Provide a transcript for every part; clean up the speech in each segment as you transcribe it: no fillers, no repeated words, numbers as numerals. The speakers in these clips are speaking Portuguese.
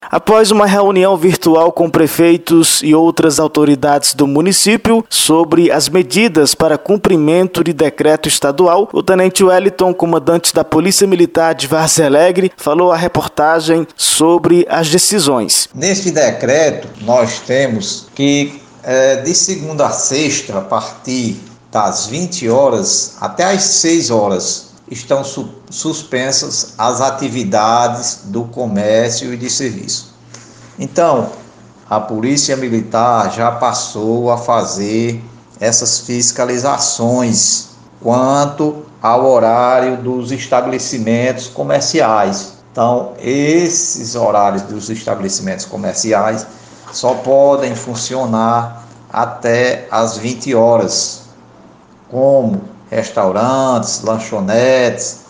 Após uma reunião virtual com prefeitos e outras autoridades do município sobre as medidas para cumprimento de decreto estadual, o tenente Wellington, comandante da Polícia Militar de Várzea Alegre, falou à reportagem sobre as decisões. Neste decreto, nós temos que de segunda a sexta, a partir das 20 horas até as 6 horas, estão suspensas as atividades do comércio e de serviço. Então, a Polícia Militar já passou a fazer essas fiscalizações quanto ao horário dos estabelecimentos comerciais. Então, esses horários dos estabelecimentos comerciais só podem funcionar até as 20 horas, como restaurantes, lanchonetes,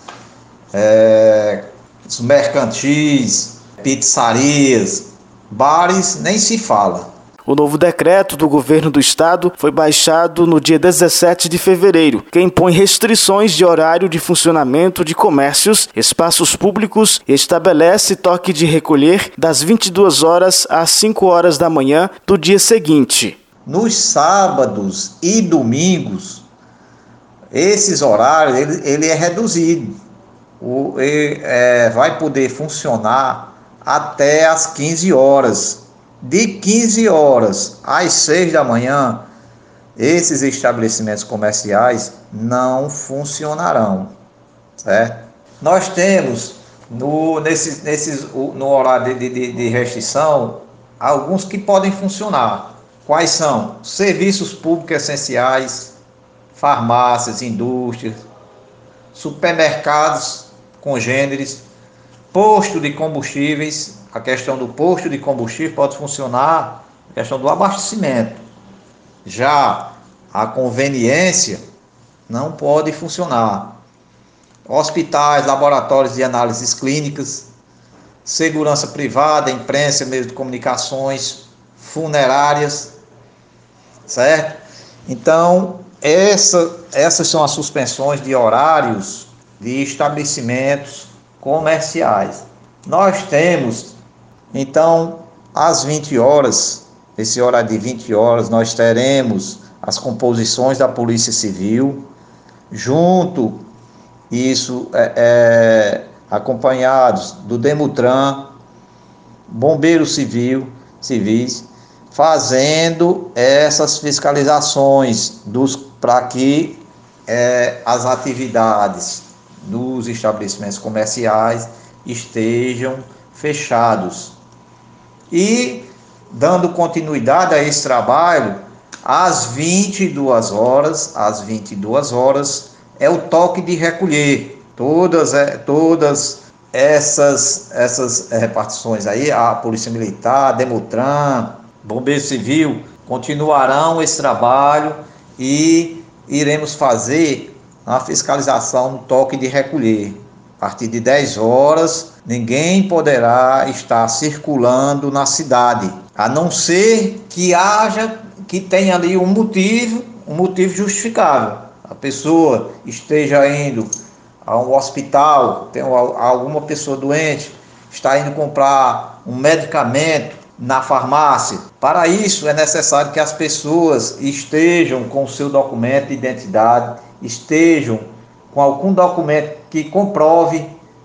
mercantis, pizzarias, bares, nem se fala. O novo decreto do governo do estado foi baixado no dia 17 de fevereiro, que impõe restrições de horário de funcionamento de comércios, espaços públicos e estabelece toque de recolher das 22 horas às 5 horas da manhã do dia seguinte. Nos sábados e domingos, esses horários ele é reduzido. Vai poder funcionar até às 15 horas. De 15 horas às 6 da manhã, esses estabelecimentos comerciais não funcionarão, certo? Nós temos no horário de restrição alguns que podem funcionar. Quais são? Serviços públicos essenciais, farmácias, indústrias, supermercados congêneres, posto de combustíveis. A questão do posto de combustível pode funcionar, a questão do abastecimento. Já a conveniência não pode funcionar. Hospitais, laboratórios de análises clínicas, segurança privada, imprensa, meios de comunicações, funerárias, certo? Então, essas são as suspensões de horários de estabelecimentos comerciais. Nós temos, então, às 20 horas, esse horário de 20 horas, nós teremos as composições da Polícia Civil, junto, acompanhados do Demutran, Bombeiros Civis, fazendo essas fiscalizações para que as atividades dos estabelecimentos comerciais estejam fechados. E, dando continuidade a esse trabalho, às 22 horas é o toque de recolher. Todas essas repartições aí, a Polícia Militar, Demutran, Bombeiro Civil, continuarão esse trabalho e iremos fazer a fiscalização no toque de recolher. A partir de 10 horas, ninguém poderá estar circulando na cidade, a não ser que tenha ali um motivo justificável. A pessoa esteja indo a um hospital, tem alguma pessoa doente, está indo comprar um medicamento na farmácia. Para isso é necessário que as pessoas estejam com o seu documento de identidade, estejam com algum documento que comprove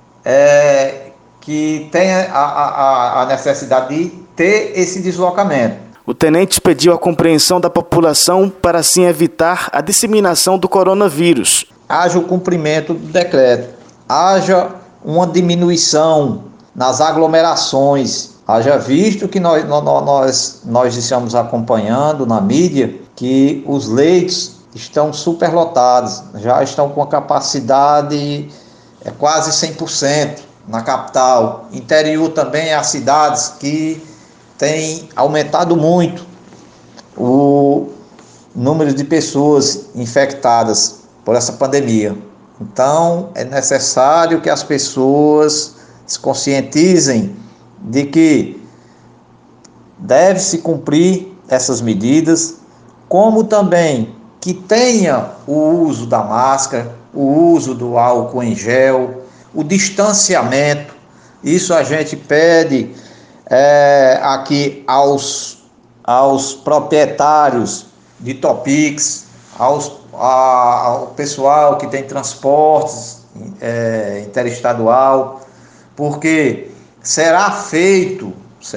que tenha a necessidade de ter esse deslocamento. O tenente pediu a compreensão da população para assim evitar a disseminação do coronavírus. Haja o cumprimento do decreto, haja uma diminuição nas aglomerações, haja visto que nós estamos acompanhando na mídia que os leitos estão superlotados, já estão com a capacidade quase 100% na capital. Interior também há cidades que têm aumentado muito o número de pessoas infectadas por essa pandemia. Então, é necessário que as pessoas se conscientizem de que deve-se cumprir essas medidas, como também que tenha o uso da máscara, o uso do álcool em gel, o distanciamento. Isso a gente pede aqui aos proprietários de Topix, ao pessoal que tem transportes interestadual, porque será feito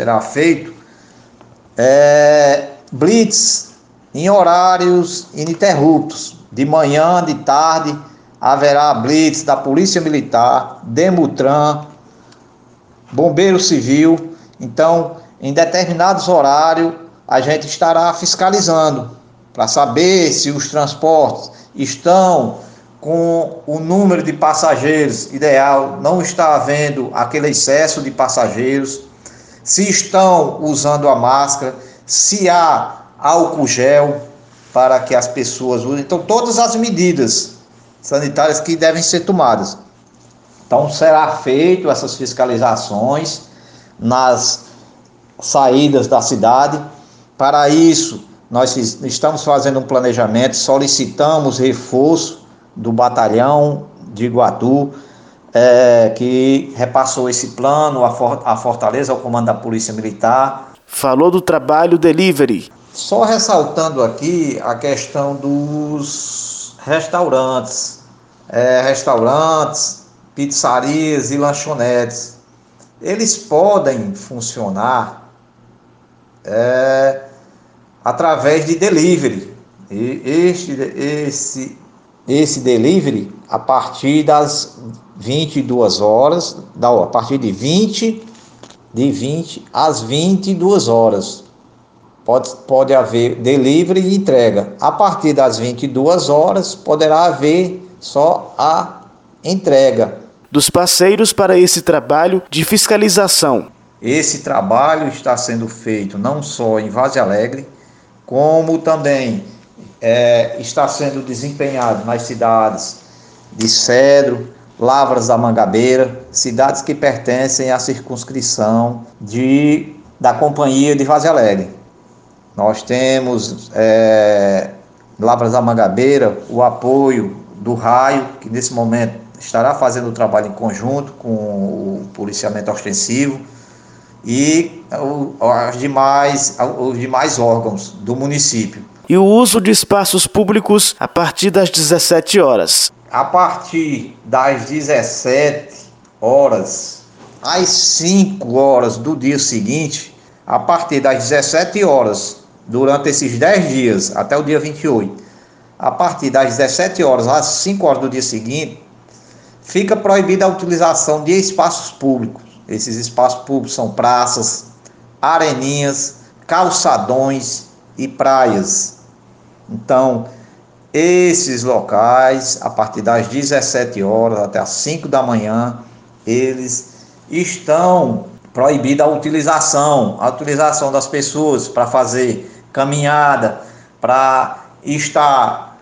blitz em horários ininterruptos. De manhã, de tarde, haverá blitz da Polícia Militar, Demutran, Bombeiro Civil. Então, em determinados horários, a gente estará fiscalizando para saber se os transportes estão com o número de passageiros ideal, não está havendo aquele excesso de passageiros, se estão usando a máscara, se há álcool gel para que as pessoas usem. Então, todas as medidas sanitárias que devem ser tomadas. Então, será feito essas fiscalizações nas saídas da cidade. Para isso, nós estamos fazendo um planejamento, solicitamos reforço do batalhão de Iguatu, que repassou esse plano à Fortaleza, ao comando da Polícia Militar. Falou do trabalho delivery. Só ressaltando aqui a questão dos restaurantes, pizzarias e lanchonetes. Eles podem funcionar através de delivery. E esse delivery, a partir das 22 horas, a partir de 20 às 22 horas. Pode haver delivery e entrega. A partir das 22 horas, poderá haver só a entrega. Dos parceiros para esse trabalho de fiscalização. Esse trabalho está sendo feito não só em Várzea Alegre, como também está sendo desempenhado nas cidades de Cedro, Lavras da Mangabeira, cidades que pertencem à circunscrição da Companhia de Várzea Alegre. Nós temos Lavras da Mangabeira, o apoio do Raio, que nesse momento estará fazendo o trabalho em conjunto com o policiamento ostensivo, e os demais órgãos do município. E o uso de espaços públicos a partir das 17 horas. A partir das 17 horas às 5 horas do dia seguinte, a partir das 17 horas, durante esses 10 dias, até o dia 28, a partir das 17 horas às 5 horas do dia seguinte, fica proibida a utilização de espaços públicos. Esses espaços públicos são praças, areninhas, calçadões e praias. Então, esses locais, a partir das 17 horas até as 5 da manhã, eles estão proibida a utilização das pessoas para fazer caminhada, para estar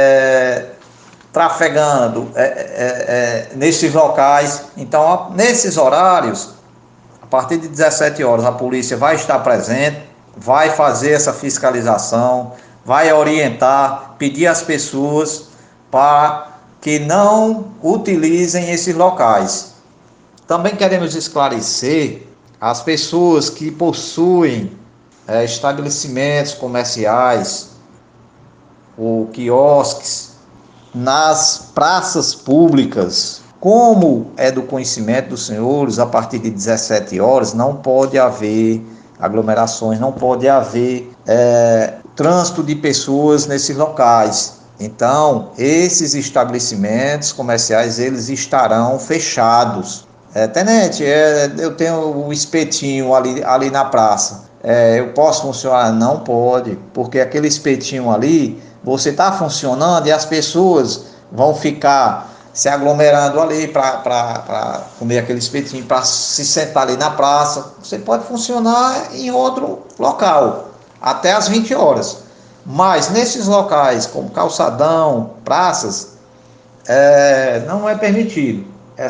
trafegando nesses locais. Então, nesses horários, a partir de 17 horas, a polícia vai estar presente, vai fazer essa fiscalização, vai orientar, pedir às pessoas para que não utilizem esses locais. Também queremos esclarecer as pessoas que possuem estabelecimentos comerciais ou quiosques nas praças públicas. Como é do conhecimento dos senhores, a partir de 17 horas não pode haver aglomerações, não pode haver trânsito de pessoas nesses locais. Então, esses estabelecimentos comerciais, eles estarão fechados. Tenente, eu tenho um espetinho ali na praça. Eu posso funcionar? Não pode, porque aquele espetinho ali, você está funcionando e as pessoas vão ficar se aglomerando ali para comer aquele espetinho, para se sentar ali na praça. Você pode funcionar em outro local, até as 20 horas. Mas nesses locais, como calçadão, praças, não é permitido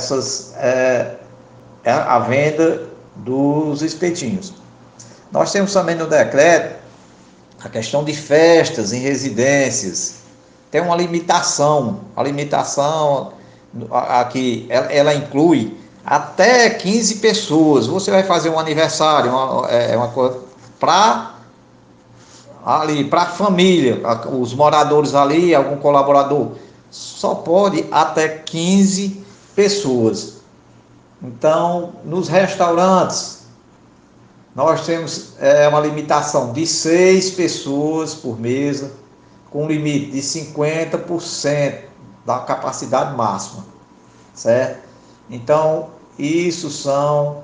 a venda dos espetinhos. Nós temos também no decreto a questão de festas em residências. Tem uma limitação. A limitação aqui, ela inclui até 15 pessoas. Você vai fazer um aniversário, uma coisa para a família, os moradores ali, algum colaborador, só pode até 15 pessoas. Então, nos restaurantes, nós temos uma limitação de 6 pessoas por mesa, com limite de 50% da capacidade máxima, certo? Então, isso são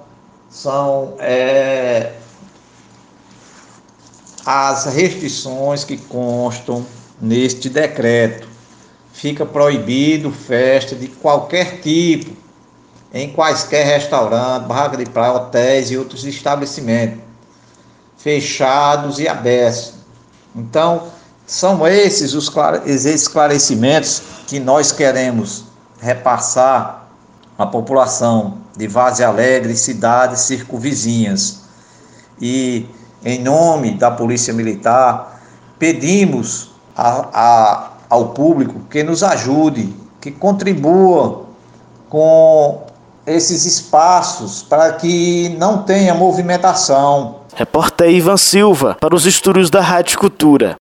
as restrições que constam neste decreto. Fica proibido festa de qualquer tipo em quaisquer restaurantes, barraca de praia, hotéis e outros estabelecimentos, fechados e abertos. Então, são esses os esclarecimentos que nós queremos repassar à população de Várzea Alegre e cidades circunvizinhas. E, em nome da Polícia Militar, pedimos ao público que nos ajude, que contribua com esses espaços para que não tenha movimentação. Repórter Ivan Silva, para os estúdios da Rádio Cultura.